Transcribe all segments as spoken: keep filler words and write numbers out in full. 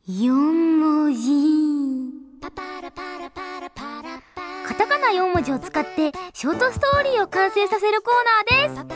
よん文字。カタカナよん文字を使ってショートストーリーを完成させるコーナーです。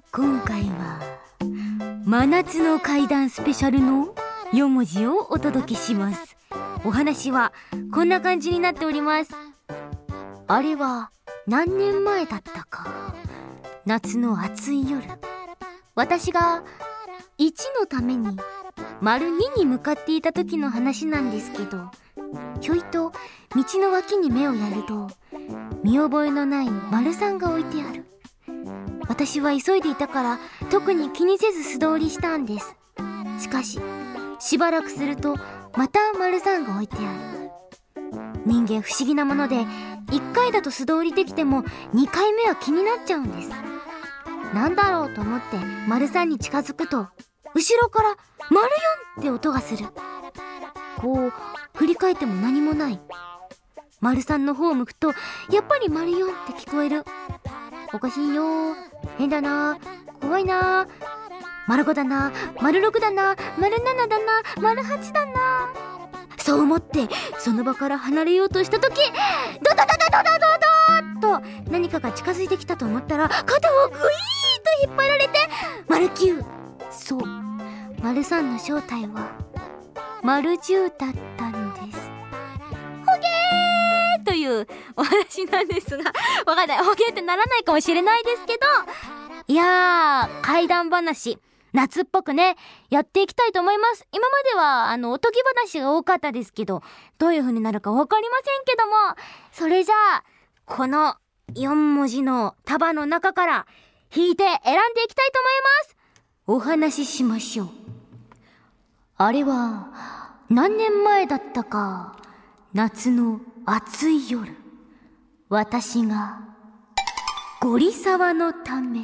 今回は真夏の怪談スペシャルのよん文字をお届けします。お話はこんな感じになっております。あれは何年前だったか。夏の暑い夜、私がいちのために丸にに向かっていた時の話なんですけど、ひょいと道の脇に目をやると見覚えのない丸さんが置いてある。私は急いでいたから特に気にせず素通りしたんです。しかししばらくするとまた丸さんが置いてある。人間不思議なもので、いっかいだと素通りできてもにかいめは気になっちゃうんです。なんだろうと思って丸さんに近づくと、後ろから丸よんって音がする。こう振り返っても何もない。丸さんの方を向くとやっぱり丸よんって聞こえる。おかしいよ、変だな、怖いな、丸ごだな、丸ろくだな、丸ななだな、丸はちだな。そう思ってその場から離れようとした時、ドドドドドドドドと何かが近づいてきたと思ったら、肩をグイーッと引っ張られて丸きゅう。そう、丸さんの正体は丸じゅうだったんです。ほげーというお話なんですが、わかんない、ほげーってならないかもしれないですけど、いやー、怪談話夏っぽくねやっていきたいと思います。今まではあのおとぎ話が多かったですけど、どういう風になるかわかりませんけども、それじゃあこのよん文字の束の中から引いて選んでいきたいと思います。お話ししましょう。あれは何年前だったか。夏の暑い夜、私がゴリサワのため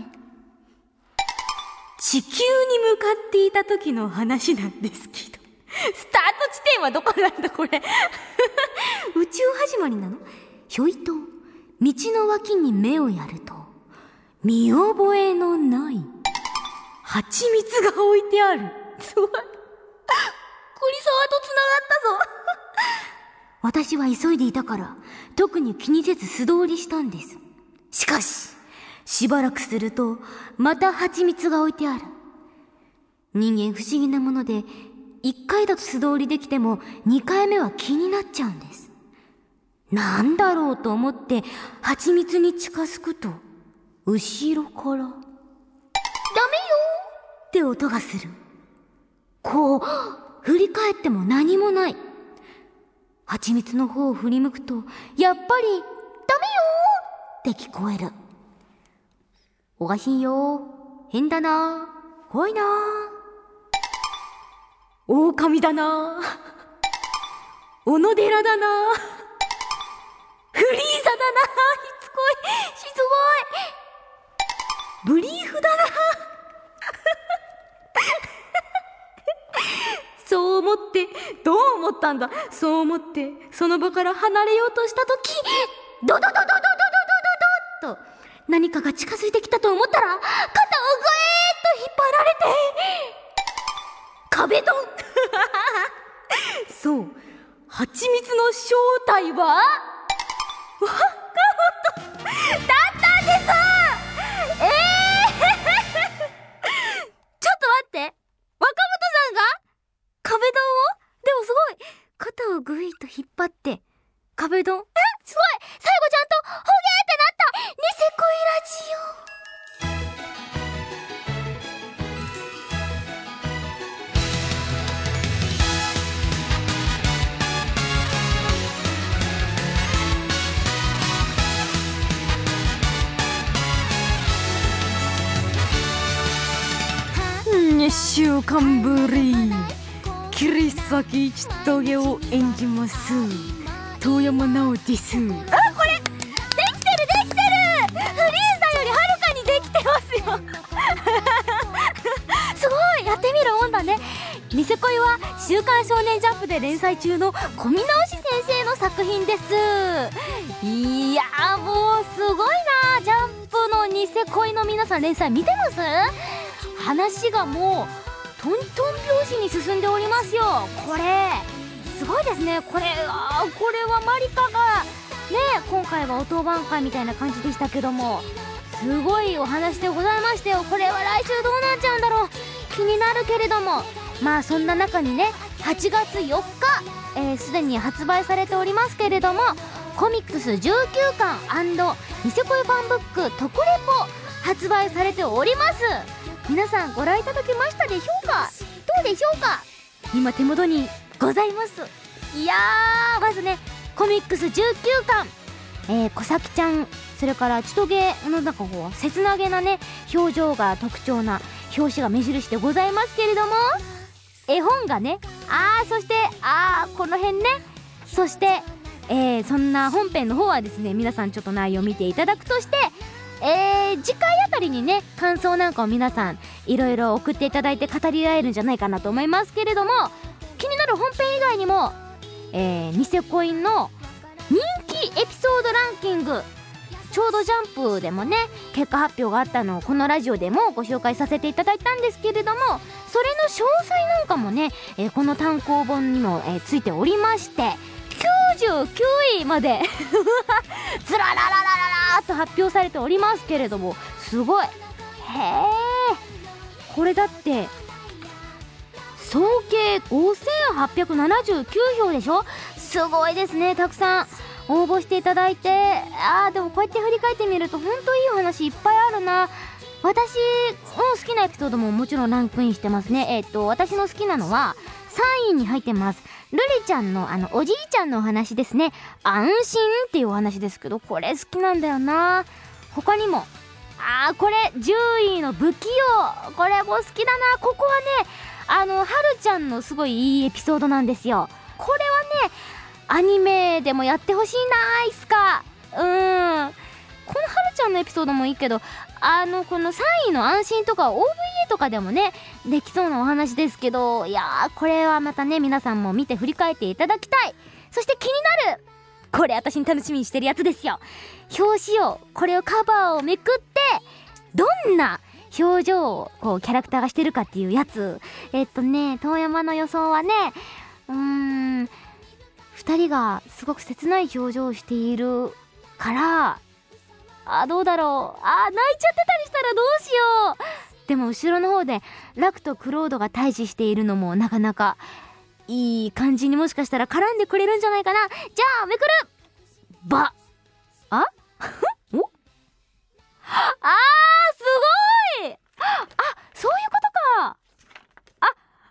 地球に向かっていた時の話なんですけど、スタート地点はどこなんだこれ宇宙始まりなの？ひょいと道の脇に目をやると見覚えのない蜂蜜が置いてある。すごい、ゴリサワとつながったぞ私は急いでいたから特に気にせず素通りしたんです。しかししばらくするとまた蜂蜜が置いてある。人間不思議なもので、いっかいだと素通りできてもにかいめは気になっちゃうんです。なんだろうと思って蜂蜜に近づくと、後ろからダメよって音がする。こう振り返っても何もない。蜂蜜の方を振り向くとやっぱりダメよって聞こえる。おかしいよ、変だな、怖いな、狼だな、小野寺だな、フリーザだな、しつこい、しつこい、ブリーフだなそう思って、どう思ったんだ、そう思ってその場から離れようとしたとき、ドドドドドドドドドドと何かが近づいてきたと思ったら、肩をぐえーっと引っ張られて壁ドンそう、蜂蜜の正体は若本だったんです。えーちょっと待って、若本さんが壁ドンを、でもすごい、肩をぐいっと引っ張って壁ドン、え、すごい、最後ちゃんとほげーってなった。ニセ恋ラジオ。にしゅうかんぶり、桐崎一棘を演じます遠山奈緒です。あ、これできてるできてる、フリーザよりはるかにできてますよすごい、やってみるもんだね。ニセ恋は週刊少年ジャンプで連載中の小見直し先生の作品です。いやー、もうすごいな。ジャンプのニセ恋の皆さん連載見てます？話がもうトントン拍子に進んでおりますよ。これごいですね。これあーこれはマリカがね、今回はお当番会みたいな感じでしたけども、すごいお話でございましたよ。これは来週どうなっちゃうんだろう、気になるけれども、まあそんな中にね、はちがつよっかすで、ー、に発売されておりますけれども、コミックスじゅうきゅうかん&ニセ恋ファンブック特レポ発売されております。皆さんご覧いただけましたでしょうか。どうでしょうか。今手元にございます。いやー、まずね、コミックスじゅうきゅうかん、えー、小崎ちゃん、それからちとげのなんかこう切なげなね表情が特徴な表紙が目印でございますけれども、絵本がね、あーそしてあーこの辺ね、そしてえー、そんな本編の方はですね、皆さんちょっと内容を見ていただくとして、えー、次回あたりにね感想なんかを皆さんいろいろ送っていただいて語り合えるんじゃないかなと思いますけれども、気になる本編以外にも、えー、ニセコインの人気エピソードランキング、ちょうどジャンプでもね結果発表があったのをこのラジオでもご紹介させていただいたんですけれども、それの詳細なんかもね、えー、この単行本にも、えー、ついておりまして、きゅうじゅうきゅういまでずららららららーと発表されておりますけれども、すごい。へえ、これだって総計ごせんはっぴゃくななじゅうきゅうひょうでしょ。すごいですね。たくさん応募していただいて、あーでもこうやって振り返ってみるとほんといいお話いっぱいあるな。私の好きなエピソードももちろんランクインしてますね。えっと私の好きなのはさんいに入ってます。ルリちゃんのあのおじいちゃんのお話ですね。安心っていうお話ですけど、これ好きなんだよな。他にもあーこれじゅういの不器用、これも好きだな。ここはね、あのはるちゃんのすごいいいエピソードなんですよ。これはねアニメでもやってほしいな、いつか。うーん、このはるちゃんのエピソードもいいけど、あのこのさんいの安心とか オーブイエー とかでもねできそうなお話ですけど、いやーこれはまたね皆さんも見て振り返っていただきたい。そして気になる、これ私に楽しみにしてるやつですよ。表紙を、これをカバーをめくってどんな表情をこうキャラクターがしてるかっていうやつ。えっとね遠山の予想はね、うーんふたりがすごく切ない表情をしているから、あどうだろう、あ泣いちゃってたりしたらどうしよう。でも後ろの方でラクとクロードが対峙しているのもなかなかいい感じにもしかしたら絡んでくれるんじゃないかな。じゃあめくる、ばあおあーすごい、あそういうことか。あ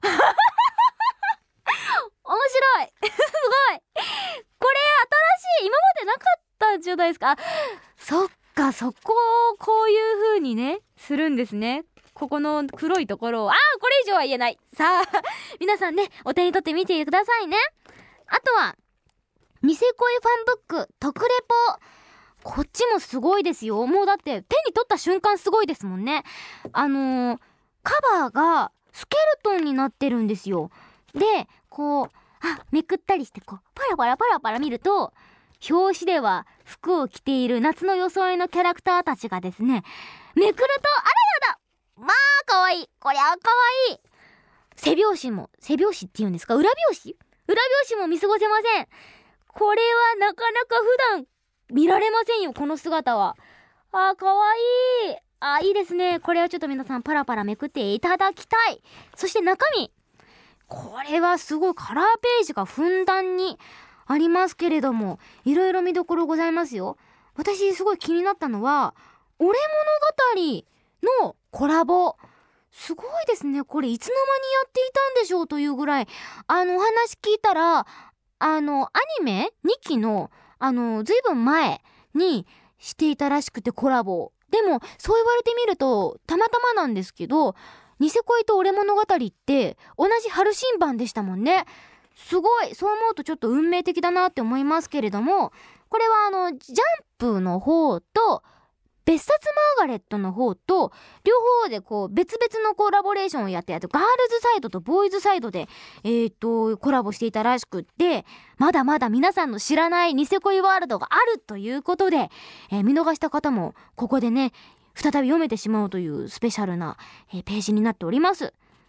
面白いすごい、これ新しい、今までなかったんじゃないですか。そっか、そこをこういう風にねするんですね。ここの黒いところを、あーこれ以上は言えない。さあ皆さんねお手に取ってみてくださいね。あとはニセ恋ファンブック特レポ、こっちもすごいですよ。もうだって手に取った瞬間すごいですもんね。あのー、カバーがスケルトンになってるんですよ。でこうあめくったりしてこうパラパラパラパラ見ると、表紙では服を着ている夏の装いのキャラクターたちがですね、めくるとあらやだ、まあかわいい、こりゃかわいい。背表紙も、背表紙って言うんですか、裏表紙裏表紙も見過ごせません。これはなかなか普段見られませんよ、この姿は。あーかわいい、あいいですね。これはちょっと皆さんパラパラめくっていただきたい。そして中身、これはすごいカラーページがふんだんにありますけれども、いろいろ見どころございますよ。私すごい気になったのは俺物語のコラボ、すごいですね。これいつの間にやっていたんでしょうというぐらい、あのお話聞いたら、あのアニメにきのあのずいぶん前にしていたらしくて、コラボでもそう言われてみるとたまたまなんですけど、ニセ恋と俺物語って同じ春新版でしたもんね。すごい、そう思うとちょっと運命的だなって思いますけれども、これはあのジャンプの方と別冊マーガレットの方と両方でこう別々のコラボレーションをやってやって、ガールズサイドとボーイズサイドでえーとコラボしていたらしくって、まだまだ皆さんの知らないニセ恋ワールドがあるということで、えー、見逃した方もここでね再び読めてしまうというスペシャルな、えー、ページになっております。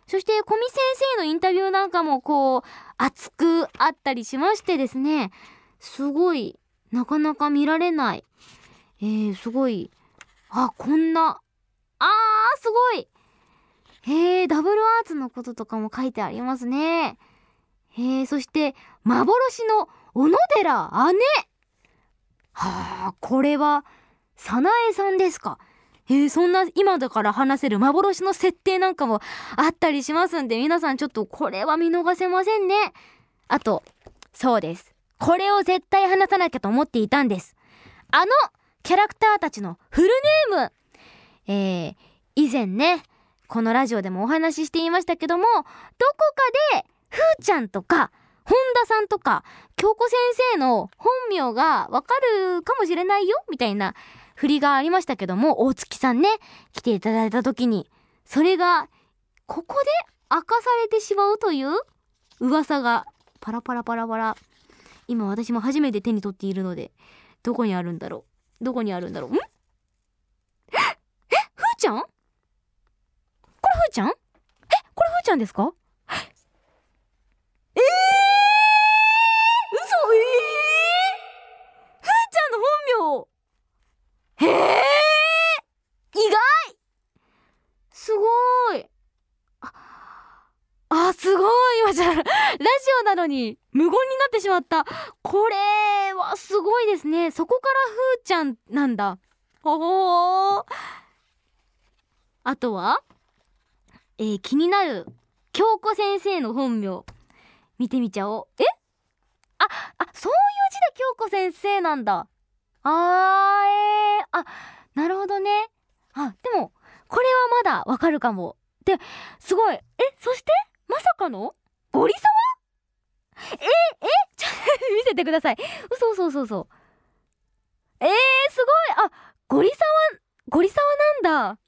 そして古見先生のインタビューなんかもこう熱くあったりしましてですね、すごいなかなか見られない、えー、すごい、あ、こんな、あーすごい、へー、ダブルアーツのこととかも書いてありますね。へー、そして幻の小野寺姉、はあ、これは早苗さんですか。えー、そんな今だから話せる幻の設定なんかもあったりしますんで、皆さんちょっとこれは見逃せませんね。あと、そうです、これを絶対話さなきゃと思っていたんです。あのキャラクターたちのフルネーム、えー、以前ねこのラジオでもお話ししていましたけども、どこかでふーちゃんとか本田さんとか京子先生の本名がわかるかもしれないよみたいな振りがありましたけども、大月さんね来ていただいた時にそれがここで明かされてしまうという噂がパラパラパラパラ、今私も初めて手に取っているので、どこにあるんだろうどこにあるんだろう、んええふーちゃん、これふーちゃん、えこれふーちゃんですか、えー、嘘、えー、ふーちゃんの本名、へえ、意外、すごい、ああ、すごい、今じゃラジオなのに無言になってしまった。これはすごいですね。そこからふーちゃんなんだ。ほー。あとは、えー、気になる京子先生の本名見てみちゃおう。えあ、あ、そういう字で京子先生なんだ。あー、えー、あ、なるほどね。あ、でもこれはまだわかるかも。で、すごい。え、そしてまさかのゴリサワ、ええちょ見せてください。嘘嘘嘘嘘。えー、すごい。あ、ゴリサワ、ゴリサワなんだ。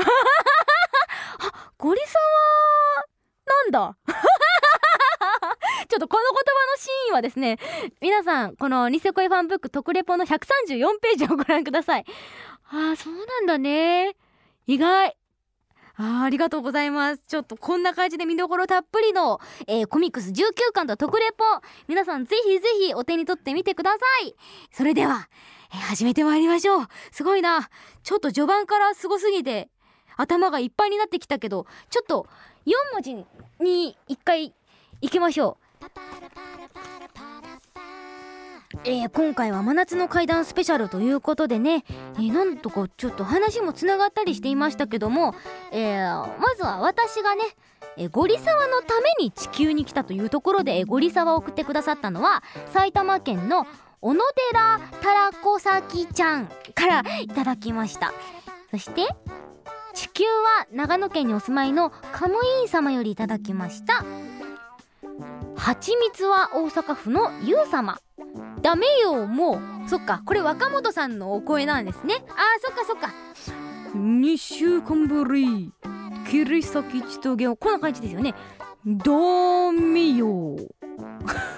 あ、ゴリサワなんだ。ちょっとこの言葉のシーンはですね、皆さんこのニセ恋ファンブック特レポのひゃくさんじゅうよんページをご覧ください。あー、そうなんだね。意外。あ, ありがとうございます。ちょっとこんな感じで見どころたっぷりの、えー、コミックスじゅうきゅうかんと特レポ、皆さんぜひぜひお手に取ってみてください。それでは、えー、始めてまいりましょう。すごいな、ちょっと序盤からすごすぎて頭がいっぱいになってきたけど、ちょっとよんもじに一回行きましょう。えー、今回は真夏の怪談スペシャルということでね、えー、なんとかちょっと話もつながったりしていましたけども、えー、まずは私がね、えー、ゴリサワのために地球に来たというところで、えー、ゴリサワを送ってくださったのは埼玉県の小野寺たらこさきちゃんからいただきました。そして地球は長野県にお住まいのカムイン様よりいただきました。はちみつは大阪府のゆう様、ダメよもう、そっか、これ若本さんのお声なんですね。あー、そっかそっか。にしゅうかんぶり切り裂きちとげを、こんな感じですよね。ダメよなんか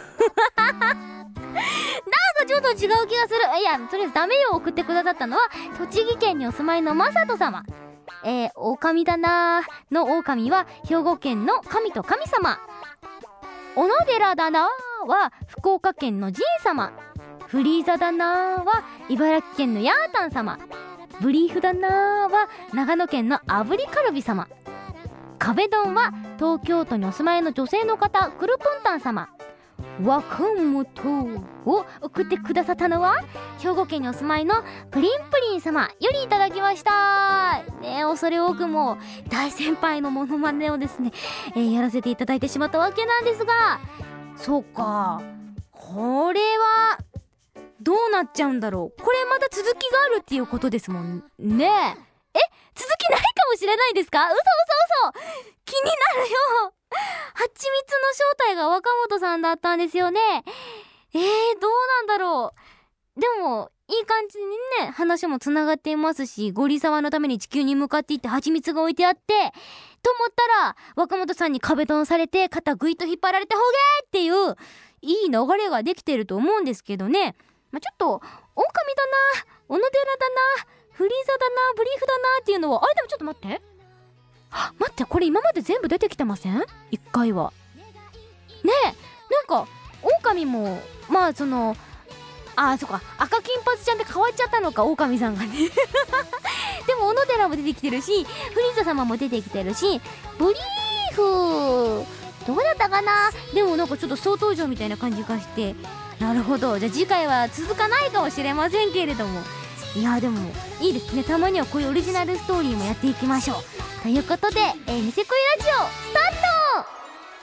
ちょっと違う気がする。いや、とりあえずダメよを送ってくださったのは栃木県にお住まいのまさと様。えー、狼だなーの狼は兵庫県の神と神様。小野寺だなーは福岡県のジン様。フリーザだなーは茨城県のヤータン様。ブリーフだなーは長野県の炙りカルビ様。壁ドンは東京都にお住まいの女性の方、クルポンタン様。若本を送ってくださったのは兵庫県にお住まいのプリンプリン様よりいただきましたね。恐れ多くも大先輩のモノマネをですね、えー、やらせていただいてしまったわけなんですが、そうか、これはどうなっちゃうんだろう。これまた続きがあるっていうことですもんね。え、続きないかもしれないですか？嘘嘘嘘、気になるよ。はちみつの正体が若本さんだったんですよね。えー、どうなんだろう。でもいい感じにね、話もつながっていますし、ゴリサワのために地球に向かっていって蜂蜜が置いてあってと思ったら、若本さんに壁ドンされて肩グイッと引っ張られてほげーっていういい流れができてると思うんですけどね。まあ、ちょっと狼だな、小野寺だな、フリーザだな、ブリーフだなっていうのは、あれでもちょっと待って、 待って、これ今まで全部出てきてません？一回はねえ、なんか狼もまあそのあーそっか、赤金髪ちゃんで変わっちゃったのか、狼さんがねでも小野寺も出てきてるし、フリーザ様も出てきてるし、ブリーフどうだったかな。でもなんかちょっと総登場みたいな感じがして、なるほど、じゃあ次回は続かないかもしれませんけれども、いやでもいいですね、たまにはこういうオリジナルストーリーもやっていきましょうということで、えー、ニセ恋ラジオスタート。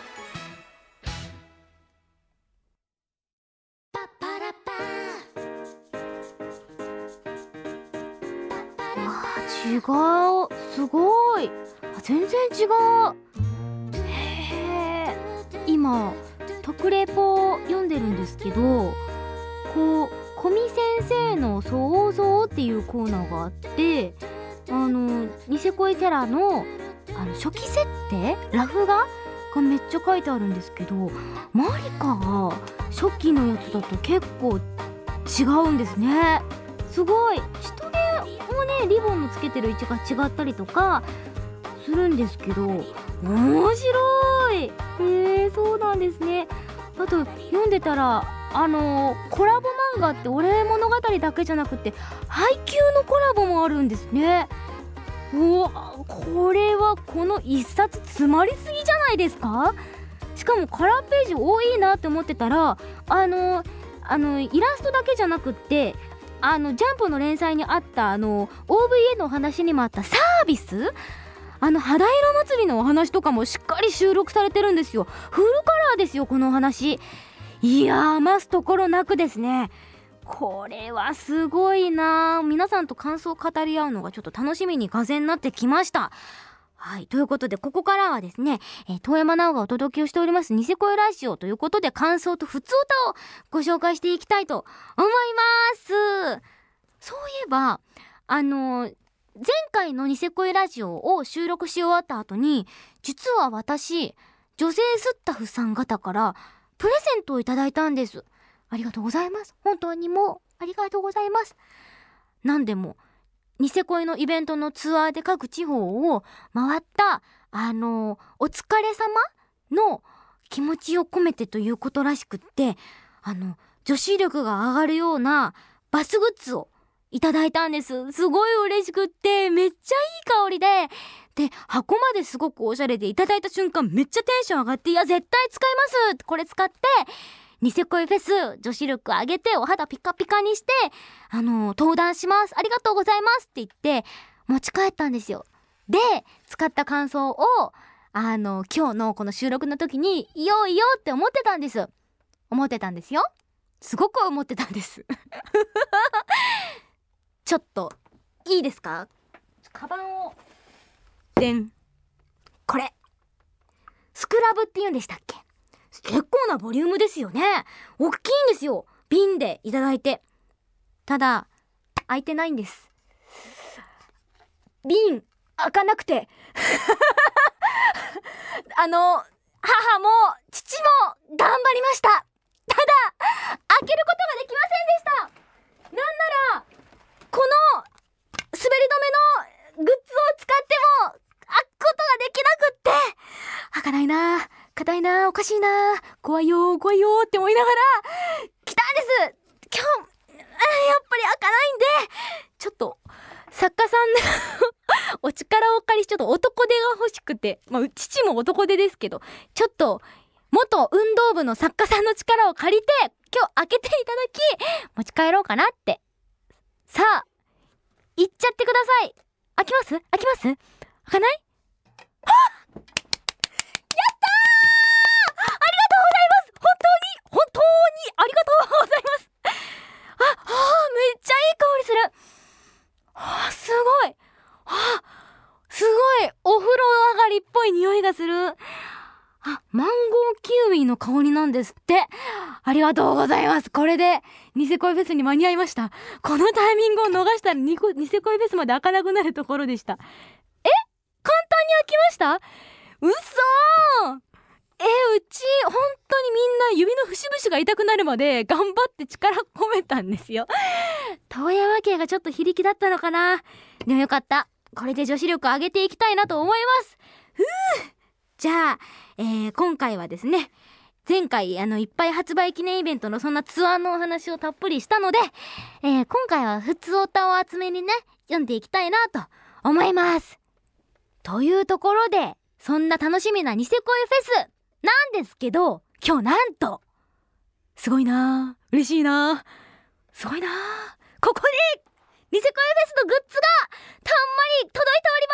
違う、すごい、全然違う。へえ、今特レポ読んでるんですけど、こう古見先生の想像っていうコーナーがあって、あのニセ恋キャラのあの初期設定ラフ画がめっちゃ書いてあるんですけど、マリカが初期のやつだと結構違うんですね。すごい、人もね、リボンのつけてる位置が違ったりとかするんですけど、面白い。へえ、そうなんですね。あと読んでたら、あのー、コラボ漫画って俺物語だけじゃなくて配給のコラボもあるんですね。うわ、これはこの一冊詰まりすぎじゃないですか。しかもカラーページ多いなって思ってたら、あのー、あのイラストだけじゃなくって、あのジャンプの連載にあったあの オーブイエー のお話にもあったサービス、あの肌色祭りのお話とかもしっかり収録されてるんですよ。フルカラーですよ、このお話。いやー、余すところなくですね。これはすごいな。皆さんと感想を語り合うのがちょっと楽しみに風になってきました。はい、ということでここからはですね、えー、遠山奈緒がお届けをしておりますニセ恋ラジオということで、感想とふつおたをご紹介していきたいと思います。そういえばあのー、前回のニセ恋ラジオを収録し終わった後に、実は私女性スッタフさん方からプレゼントをいただいたんです。ありがとうございます。本当にもうありがとうございます。なんでもニセ恋のイベントのツアーで各地方を回ったあのお疲れ様の気持ちを込めてということらしくって、あの女子力が上がるようなバスグッズをいただいたんです。すごい嬉しくって、めっちゃいい香りで、で箱まですごくおしゃれで、いただいた瞬間めっちゃテンション上がって、いや絶対使います、これ使ってニセ恋フェス女子力上げてお肌ピカピカにしてあの登壇します、ありがとうございますって言って持ち帰ったんですよ。で使った感想をあの今日のこの収録の時に言おう言おうって思ってたんです思ってたんですよ。すごく思ってたんですちょっといいですか、カバンをでん、これスクラブって言うんでしたっけ。結構なボリュームですよね。大きいんですよ、瓶でいただいて。ただ開いてないんです。瓶開かなくてあの母も父も頑張りました。ただ開けることができませんでした。なんならこの滑り止めのグッズを使っても開くことができなくって、開かないな、硬いな、おかしいな、怖いよ怖いよって思いながら来たんです。今日やっぱり開かないんで、ちょっと作家さんのお力をお借りし、ちょっと男手が欲しくて、まあ父も男手ですけど、ちょっと元運動部の作家さんの力を借りて今日開けていただき持ち帰ろうかなって。さあ行っちゃってください。開きます開きます開かない。はっ、やったー、ありがとうございます。本当に本当にありがとうございます。あ、はあ、めっちゃいい香りする。はあ、すごい。はあ、すごいお風呂上がりっぽい匂いがする。あ、マンゴーキウイの香りなんですって。ありがとうございます。これでニセ恋フェスに間に合いました。このタイミングを逃したらニコニセ恋フェスまで開かなくなるところでした。え、簡単に開きました？うそー。え、うち本当にみんな指の節々が痛くなるまで頑張って力込めたんですよ。遠山家がちょっと非力だったのかな。でもよかった、 これで女子力上げていきたいなと思います。ふう。じゃあ、えー、今回はですね、前回あのいっぱい発売記念イベントのそんなツアーのお話をたっぷりしたので、えー、今回はふつおたを集めにね読んでいきたいなと思います。というところで、そんな楽しみなニセ恋フェスなんですけど、今日なんとすごいなー、嬉しいなー、すごいなー、ここにニセ恋フェスのグッズがたんまり届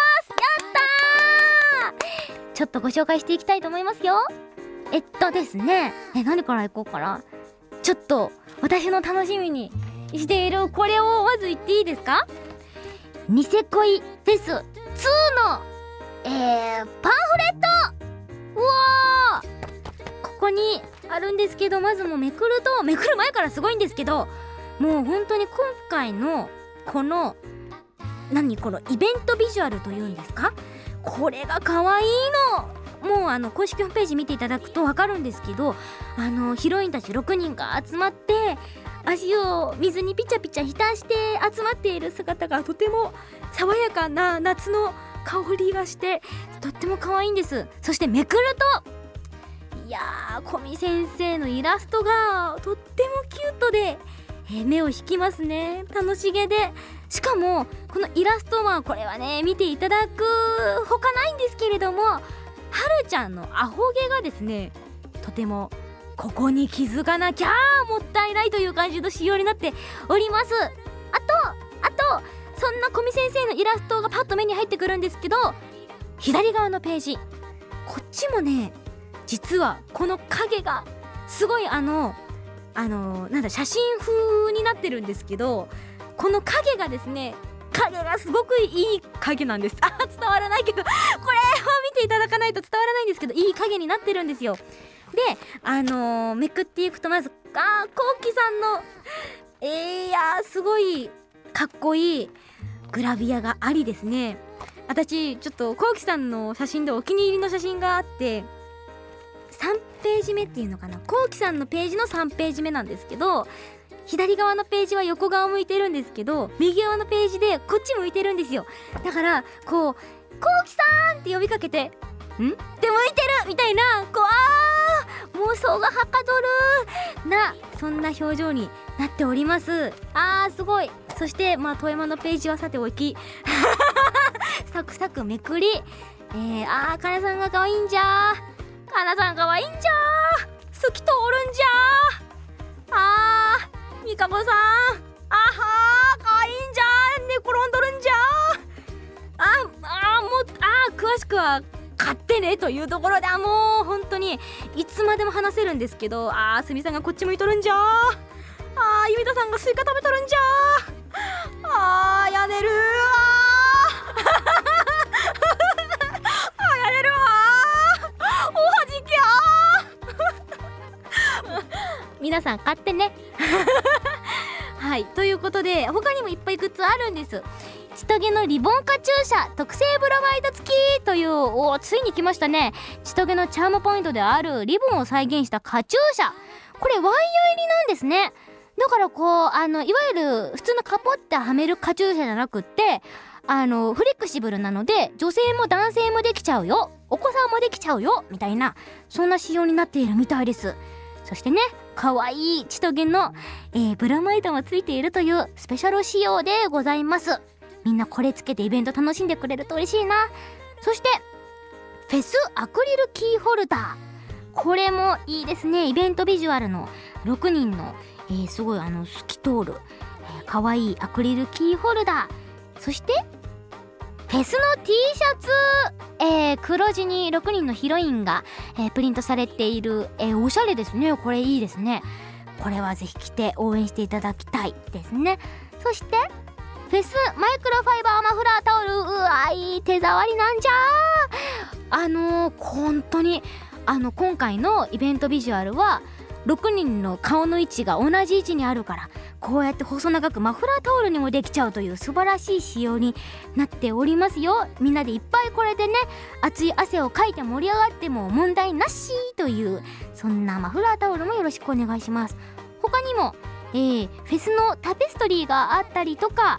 いております。やったー。ちょっとご紹介していきたいと思いますよ。えっとですね、え、何からいこうかな。ちょっと私の楽しみにしているこれをまず言っていいですか。ニセ恋フェスツーの、えー、パンフレット、うわー、ここにあるんですけど、まずもうめくると、めくる前からすごいんですけど、もう本当に今回のこの何このイベントビジュアルというんですか、これが可愛いの。もうあの公式ホームページ見ていただくと分かるんですけど、あのヒロインたちろくにんが集まって足を水にピチャピチャ浸して集まっている姿がとても爽やかな夏の香りがしてとっても可愛いんです。そしてめくると、いやー、古見先生のイラストがとってもキュートで、えー、目を引きますね。楽しげで、しかもこのイラストはこれはね見ていただくほかないんですけれども、はるちゃんのアホ毛がですね、とてもここに気づかなきゃもったいないという感じの仕様になっております。あとあとそんな古見先生のイラストがパッと目に入ってくるんですけど、左側のページ、こっちもね、実はこの影がすごいあのあのなんだ写真風になってるんですけど、この影がですね、影がすごくいい影なんです。あ、伝わらないけど、これを見ていただかないと伝わらないんですけど、いい影になってるんですよ。で、あのー、めくっていくと、まずあー、こうきさんのえー、いやー、すごいかっこいいグラビアがありですね。私ちょっとこうきさんの写真でお気に入りの写真があって、さんページ目っていうのかな、こうきさんのページのさんページ目なんですけど、左側のページは横側向いてるんですけど、右側のページでこっち向いてるんですよ。だからこう、こうきさんって呼びかけて、んって向いてるみたいな、こう、あー、妄想がはかどるな、そんな表情になっております。あー、すごい。そしてまあ富山のページはさておきサクサクめくり、えー、あー、かなさんが可愛いんじゃー、かなさん可愛いんじゃー、透き通るんじゃー、あー、みかこさん、あはー、かわいいんじゃー、寝転んどるんじゃー、ああ、もう、あー、詳しくは買ってねというところで、あ、もう本当にいつまでも話せるんですけど、あー、すみさんがこっち向いとるんじゃー、あー、ゆみたさんがスイカ食べとるんじゃー、あー、やねるー、あーやれるわー、おはじきゃー皆さん買ってねはい、ということで他にもいっぱいグッズあるんです。千棘のリボンカチューシャ特製ブロマイド付きという、おー、ついに来ましたね。千棘のチャームポイントであるリボンを再現したカチューシャ、これワイヤー入りなんですね。だからこう、あのいわゆる普通のカポってはめるカチューシャじゃなくって、あのフレキシブルなので女性も男性もできちゃうよ、お子さんもできちゃうよみたいな、そんな仕様になっているみたいです。そしてね、かわいい千棘の、えー、ブロマイドもついているというスペシャル仕様でございます。みんなこれつけてイベント楽しんでくれると嬉しいな。そしてフェスアクリルキーホルダー、これもいいですね。イベントビジュアルのろくにんの、えー、すごいあの透き通る、えー、かわいいアクリルキーホルダー。そしてフェスの T シャツ、えー、黒地にろくにんのヒロインが、えー、プリントされている、えー、おしゃれですね。これいいですね。これはぜひ着て応援していただきたいですね。そしてフェスマイクロファイバーマフラータオル、うわ、いい手触りなんじゃー。あのー、本当にあの今回のイベントビジュアルはろくにんの顔の位置が同じ位置にあるから、こうやって細長くマフラータオルにもできちゃうという素晴らしい仕様になっておりますよ。みんなでいっぱいこれでね、熱い汗をかいて盛り上がっても問題なしという、そんなマフラータオルもよろしくお願いします。他にも、えー、フェスのタペストリーがあったりとか、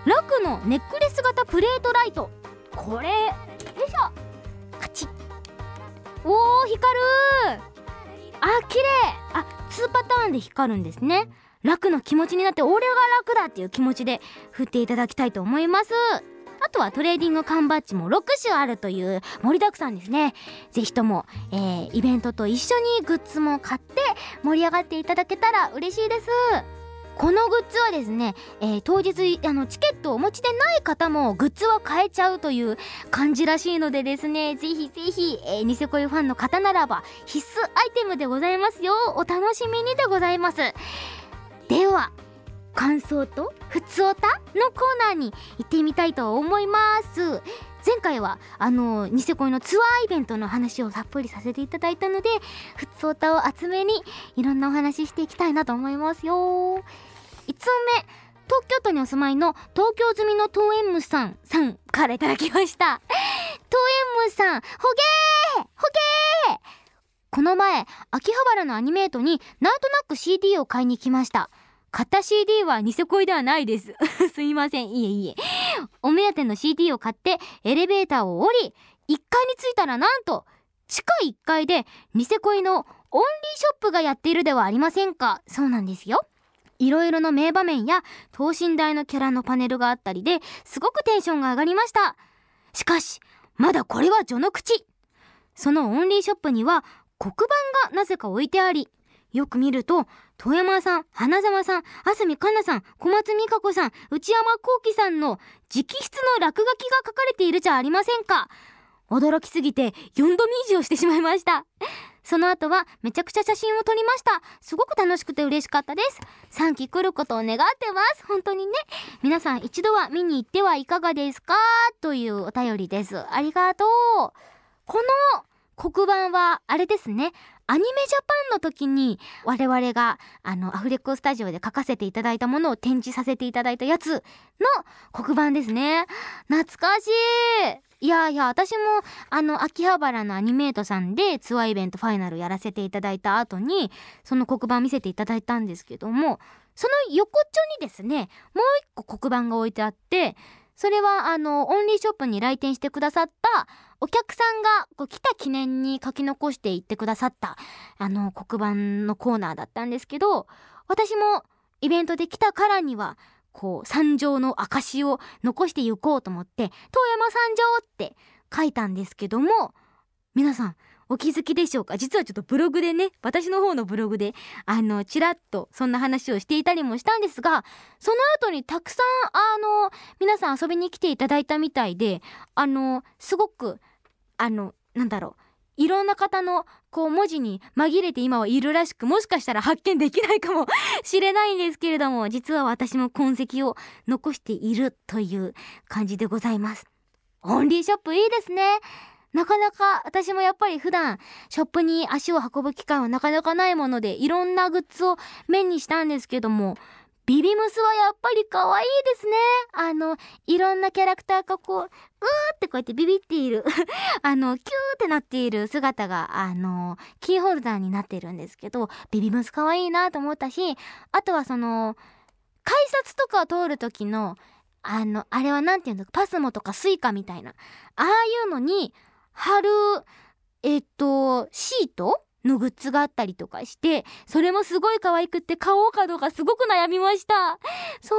ラクのネックレス型プレートライト、これよいしょ、カチッ、おー光る、あ綺麗、あにパターンで光るんですね。楽の気持ちになって俺が楽だっていう気持ちで振っていただきたいと思います。あとはトレーディング缶バッジもろくしゅあるという盛りだくさんですね。ぜひとも、えー、イベントと一緒にグッズも買って盛り上がっていただけたら嬉しいです。このグッズはですね、えー、当日あのチケットをお持ちでない方もグッズは買えちゃうという感じらしいのでですね、ぜひぜひ、えー、ニセ恋ファンの方ならば必須アイテムでございますよ。お楽しみにでございます。では感想とふつおたのコーナーに行ってみたいと思います。前回はあのニセ恋のツアーイベントの話をたっぷりさせていただいたので、ふつおたを集めにいろんなお話ししていきたいなと思いますよ。いつつめ、東京都にお住まいの東京済みのトーエンムさんさんからいただきました。トーエンムさん、ほげーほげー、この前秋葉原のアニメートになんとなく シーディー を買いに来ました。買った シーディー はニセ恋ではないですすいません、いえいえ。お目当ての シーディー を買ってエレベーターを降りいっかいに着いたら、なんと地下いっかいでニセ恋のオンリーショップがやっているではありませんか。そうなんですよ。いろいろな名場面や等身大のキャラのパネルがあったりですごくテンションが上がりました。しかしまだこれは序の口。そのオンリーショップには黒板がなぜか置いてあり、よく見ると遠山さん、花澤さん、安住かなさん、小松美香子さん、内山幸輝さんの直筆の落書きが書かれているじゃありませんか。驚きすぎてよんどみ以上してしまいました。その後はめちゃくちゃ写真を撮りました。すごく楽しくて嬉しかったです。さんき来ることを願ってます。本当にね。皆さん一度は見に行ってはいかがですかというお便りです。ありがとう。この黒板はあれですね、アニメジャパンの時に我々があのアフレコスタジオで書かせていただいたものを展示させていただいたやつの黒板ですね。懐かしい。いやいや、私もあの秋葉原のアニメートさんでツアーイベントファイナルやらせていただいた後にその黒板見せていただいたんですけども、その横っちょにですねもう一個黒板が置いてあって、それはあのオンリーショップに来店してくださったお客さんがこう来た記念に書き残していってくださったあの黒板のコーナーだったんですけど、私もイベントで来たからにはこう参上の証を残していこうと思って遠山参上って書いたんですけども、皆さんお気づきでしょうか。実はちょっとブログでね、私の方のブログであのちらっとそんな話をしていたりもしたんですが、その後にたくさんあの皆さん遊びに来ていただいたみたいで、あのすごくあのなんだろう、いろんな方のこう文字に紛れて今はいるらしく、もしかしたら発見できないかもしれないんですけれども、実は私も痕跡を残しているという感じでございます。オンリーショップいいですね。なかなか私もやっぱり普段ショップに足を運ぶ機会はなかなかないもので、いろんなグッズを目にしたんですけども、ビビムスはやっぱり可愛いですね。あのいろんなキャラクターがこううーってこうやってビビっているあのキューってなっている姿があのキーホルダーになってるんですけど、ビビムス可愛いなと思ったし、あとはその改札とかを通る時のあのあれはなんていうの、パスモとかスイカみたいなああいうのに貼るえっとシートのグッズがあったりとかして、それもすごい可愛くって買おうかどうかすごく悩みました。そう、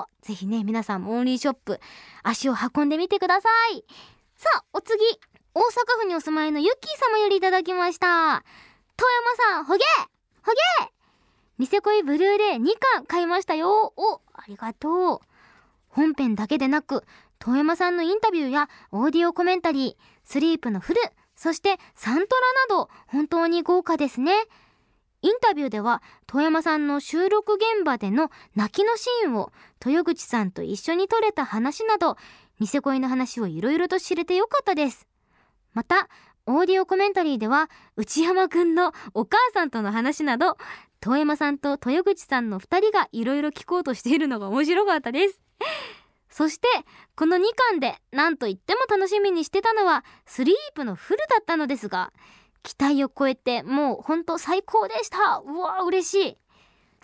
ぜひね皆さんもオンリーショップ足を運んでみてください。さあお次、大阪府にお住まいのゆっきー様よりいただきました。遠山さん、ほげーほげー、ニセ恋ブルーレイにかん買いましたよ。お、ありがとう。本編だけでなく遠山さんのインタビューやオーディオコメンタリー、スリープのフル、そしてサントラなど本当に豪華ですね。インタビューでは遠山さんの収録現場での泣きのシーンを豊口さんと一緒に撮れた話など、ニセ恋の話をいろいろと知れてよかったです。またオーディオコメンタリーでは内山くんのお母さんとの話など、遠山さんと豊口さんのふたりがいろいろ聞こうとしているのが面白かったです。そしてこのにかんで何と言っても楽しみにしてたのはスリープのフルだったのですが、期待を超えてもうほんと最高でした。うわ嬉しい。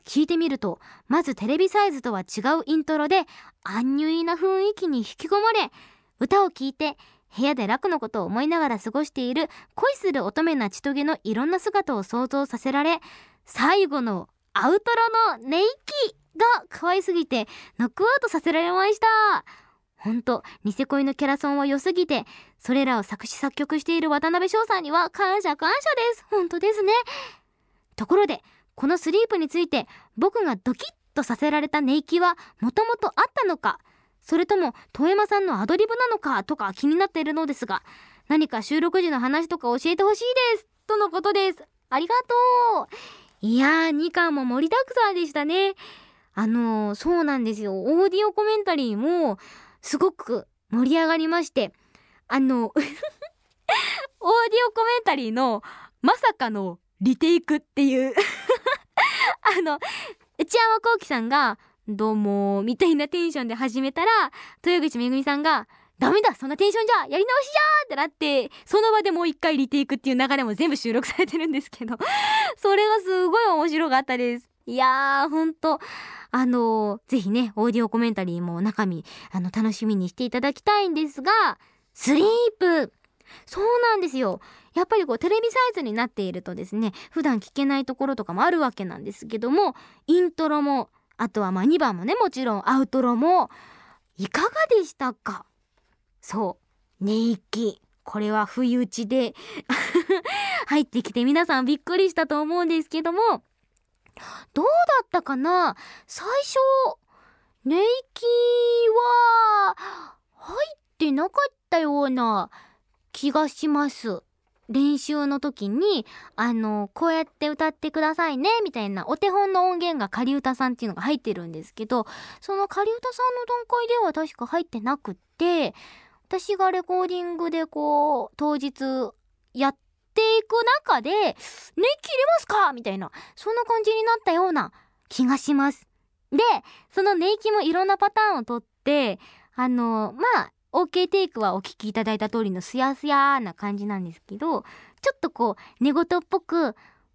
聞いてみると、まずテレビサイズとは違うイントロでアンニュイな雰囲気に引き込まれ、歌を聴いて部屋で楽のことを思いながら過ごしている恋する乙女な千棘のいろんな姿を想像させられ、最後のアウトロの寝息が可愛すぎてノックアウトさせられました。ほんとニセ恋のキャラソンは良すぎて、それらを作詞作曲している渡辺翔さんには感謝感謝です。ほんとですね。ところでこのスリープについて、僕がドキッとさせられた寝息はもともとあったのか、それとも遠山さんのアドリブなのかとか気になっているのですが、何か収録時の話とか教えてほしいですとのことです。ありがとう。いやー、にかんも盛りだくさんでしたね。あのー、そうなんですよ。オーディオコメンタリーもすごく盛り上がりまして、あのオーディオコメンタリーのまさかのリテイクっていうあの内山聖輝さんがどうもみたいなテンションで始めたら、豊口めぐみさんがダメだそんなテンションじゃやり直しじゃってなって、その場でもう一回リテイクっていう流れも全部収録されてるんですけどそれがすごい面白かったです。いやーほんとあのー、ぜひねオーディオコメンタリーも中身あの楽しみにしていただきたいんですが、スリープ、そうなんですよ。やっぱりこうテレビサイズになっているとですね、普段聞けないところとかもあるわけなんですけども、イントロもあとはまあにばんもね、もちろんアウトロもいかがでしたか？そう寝息、これは不意打ちで入ってきて皆さんびっくりしたと思うんですけども、どうだったかな？最初寝息は入ってなかったような気がします。練習の時にあのこうやって歌ってくださいねみたいなお手本の音源が仮歌さんっていうのが入ってるんですけど、その仮歌さんの段階では確か入ってなくって、私がレコーディングでこう当日やっていく中で「寝息入れますか?」みたいな、そんな感じになったような気がします。でその寝息もいろんなパターンをとって、あのまあOK テイクはお聞きいただいた通りのスヤスヤな感じなんですけど、ちょっとこう寝言っぽく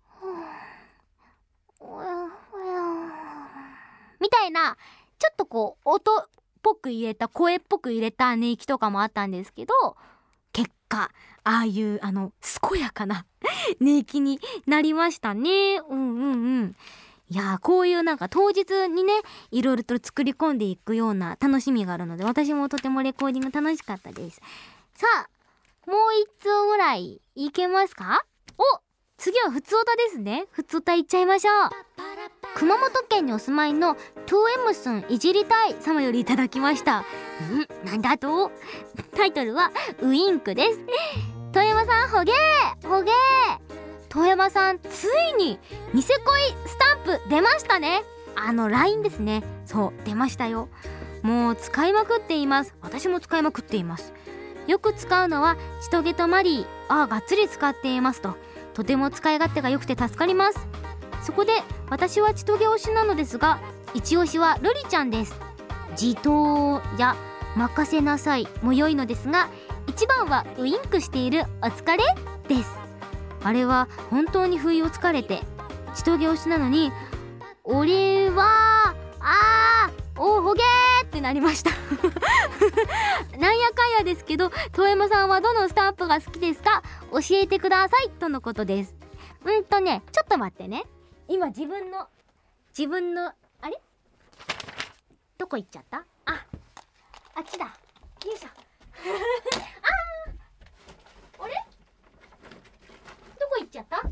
みたいな、ちょっとこう音っぽく入れた声っぽく入れた寝息とかもあったんですけど、結果ああいうあの健やかな寝息になりましたね。うんうんうん。いやー、こういうなんか当日にねいろいろと作り込んでいくような楽しみがあるので、私もとてもレコーディング楽しかったです。さあもう一通ぐらいいけますか？お、次はふつおたですね。ふつおたいっちゃいましょう。熊本県にお住まいの ツーエム さんいじりたい様よりいただきました。んなんだと？タイトルはウインクです。遠山さんほげーほげー。遠山さんついにニセ恋スタンプ出ましたね。あの ライン ですね。そう出ましたよ。もう使いまくっています。私も使いまくっています。よく使うのはちとげとマリー。ああがっつり使っていますと。とても使い勝手が良くて助かります。そこで私はちとげ推しなのですが、一推しはルリちゃんです。自答や任せなさいも良いのですが、一番はウインクしているお疲れです。あれは本当に不意をつかれて、ちとげ推しなのに俺はあーおほげーってなりましたなんやかんやですけど、遠山さんはどのスタンプが好きですか？教えてくださいとのことです。うんとねちょっと待ってね、今自分の自分のあれどこ行っちゃった？あ、あっちだ。よいしょあーあれどこ行っちゃった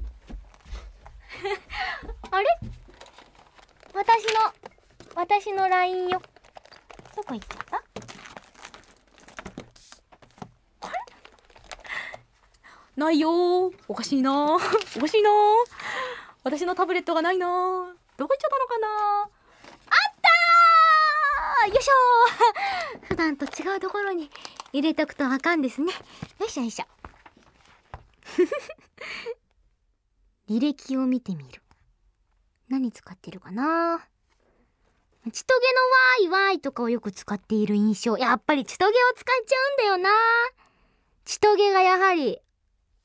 あれ私の私の ライン よ。どこ行っちゃった？あれないよー。おかしいなーおかしいなー。私のタブレットがないなー。どこ行っちゃったのかなー。あったー。よいしょー普段と違うところに入れとくとあかんですね。よいしょよいしょ履歴を見てみる。何使ってるかな。ちとげのわーいわーいとかをよく使っている印象。やっぱりちとげを使っちゃうんだよな。ちとげがやはり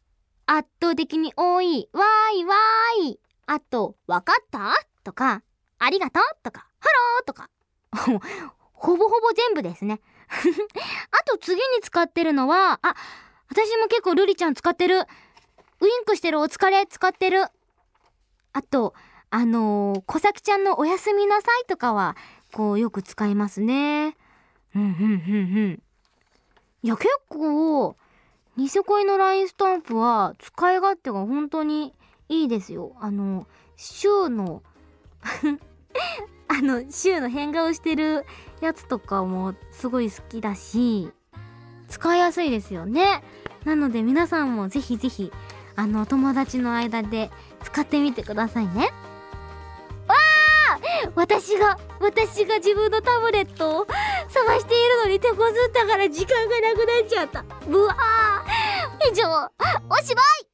圧倒的に多い。わーいわーい。あとわかったとかありがとうとか、ハローとか。ほぼほぼ全部ですね。あと次に使ってるのは、あ、私も結構ルリちゃん使ってる。ウインクしてるお疲れ使ってる。あと、あのー、小崎ちゃんのおやすみなさいとかは、こうよく使いますね。うんうんうんうん。いや結構、ニセ恋の ライン スタンプは使い勝手が本当にいいですよ。あの、週の、あの、週の変顔してるやつとかもすごい好きだし、使いやすいですよね。なので皆さんもぜひぜひ、あの、友達の間で使ってみてくださいね。わー！私が、私が自分のタブレットを探しているのに手こずったから時間がなくなっちゃった。ぶわー！以上、おしまい！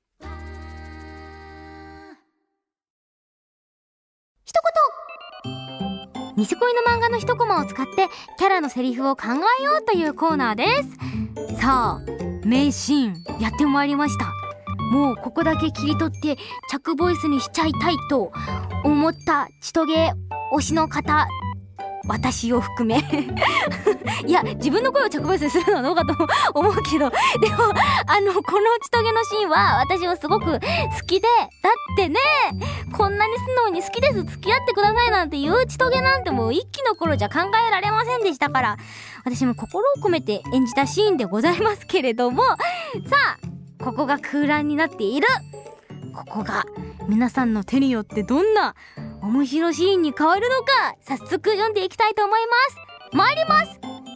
一言！ニセ恋の漫画の一コマを使ってキャラのセリフを考えようというコーナーです。さあ、名シーンやってまいりました。もうここだけ切り取って着ボイスにしちゃいたいと思ったちとげ推しの方、私を含めいや自分の声を着ボイスにするのはどうかと思うけど、でもあのこのちとげのシーンは私はすごく好きで、だってね、こんなに素直に好きです付き合ってくださいなんて言うちとげなんてもう一期の頃じゃ考えられませんでしたから、私も心を込めて演じたシーンでございますけれども、さあここが空欄になっている。ここが皆さんの手によってどんな面白シーンに変わるのか、早速読んでいきたいと思います。参ります。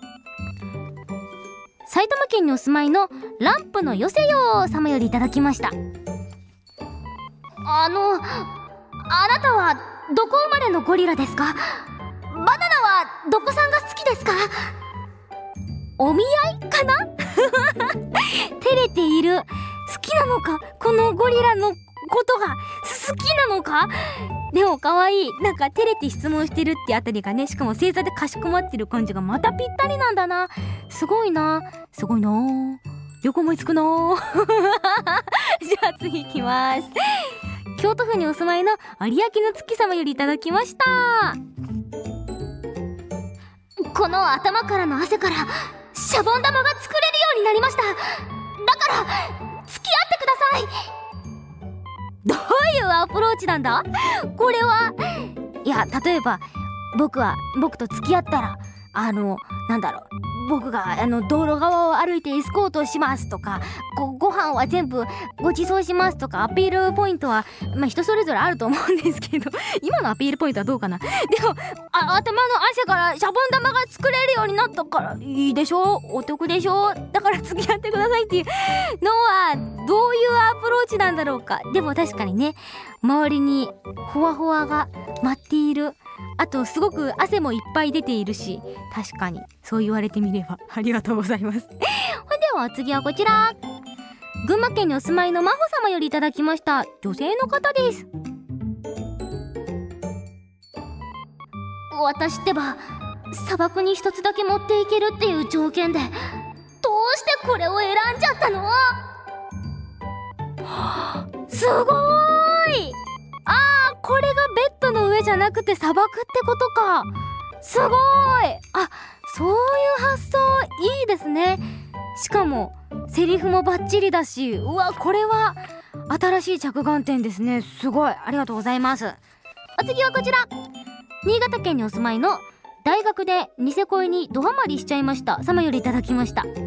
埼玉県にお住まいのランプのよせよ様よりいただきました。あの、あなたはどこ生まれのゴリラですか？バナナはどこさんが好きですか？お見合いかな照れている。好きなのか、このゴリラのことが好きなのか。でも可愛い。なんか照れて質問してるってあたりがね、しかも正座でかしこまってる感じがまたぴったりなんだな。すごいな、すごいな。よく思いつくな。じゃあ次行きます。京都府にお住まいの有明の月様よりいただきました。この頭からの汗からシャボン玉が作れるようになりました。だから付き合ってください。どういうアプローチなんだこれは。いや例えば僕は僕と付き合ったら、あのなんだろう、僕があの道路側を歩いてエスコートしますとか、ごご飯は全部ご馳走しますとか、アピールポイントはまあ人それぞれあると思うんですけど今のアピールポイントはどうかな。でもあ頭の汗からシャボン玉が作れるようになったからいいでしょ、お得でしょ、だから付き合ってくださいっていうのはどういうアプローチなんだろうか。でも確かにね、周りにホワホワが舞っている、あとすごく汗もいっぱい出ているし、確かにそう言われてみればありがとうございます。ほんでは次はこちら、群馬県にお住まいの真帆様よりいただきました。女性の方です。私ってば砂漠に一つだけ持っていけるっていう条件でどうしてこれを選んじゃったの？すごーい。あー、これがベッドの上じゃなくて砂漠ってことか。すごーい。あ、そういう発想いいですね。しかもセリフもバッチリだし、うわ、これは新しい着眼点ですね。すごい、ありがとうございます。お次はこちら、新潟県にお住まいの大学でニセ恋にドハマりしちゃいました様よりいただきました。え